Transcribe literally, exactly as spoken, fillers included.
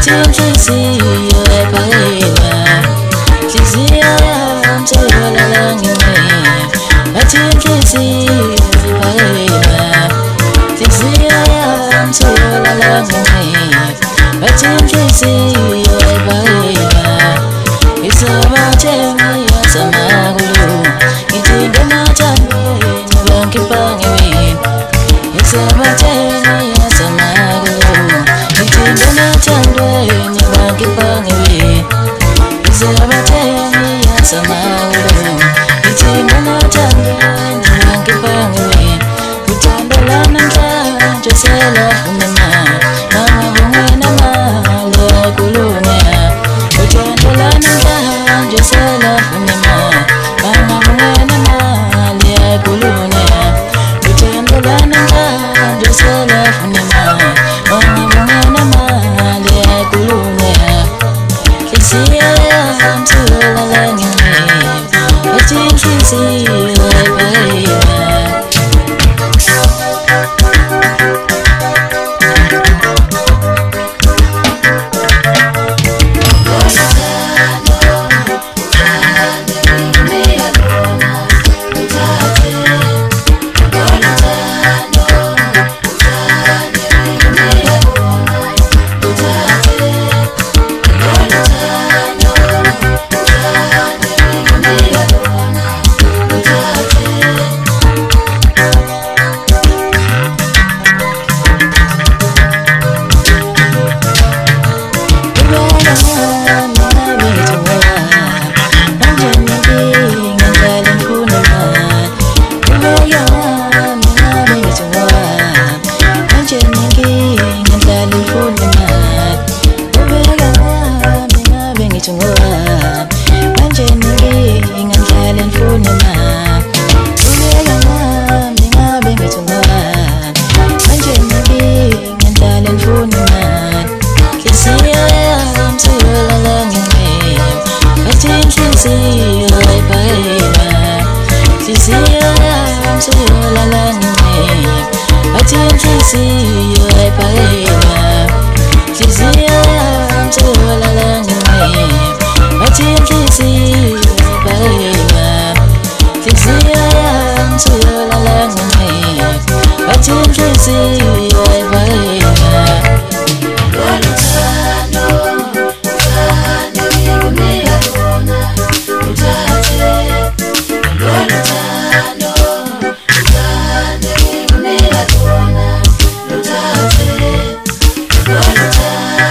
inhliziyo ebhayela inhliziyo yami seyolala ngingcwele bathi inhliziyo ebhayela inhliziyo yami seyolala ngingcwele bathi inhliziyo ebhayela isabathenga yasamagulu ngithi ngamathandweni bangipange wena isabathenga yasamagulu ngithi ngamathandweni bangipange wena isabathenga yasamagulu ngithi ngamathandweni bangipange wena uthando lanamhlanje selafuna imali nangabongena mali yakhulunywa uthando lanamhlanje selafuna imali nangabongena mali yakhulunywa uthando lanamhlanje selafuna imali nangabongena mali yakhulunywa inhliziyo yami seyolala ngingcwele bathi inhliziyo ebhayela inhliziyo ebhayela inhliziyo yami seyolala ngingcwele bathi inhliziyo ebhayela inhliziyo yami seyolala ngingcwele bathi inhliziyo ebhayela uthando uthando ngikunika lona uthathe uthando uthando ngikunika lona uthathe uthando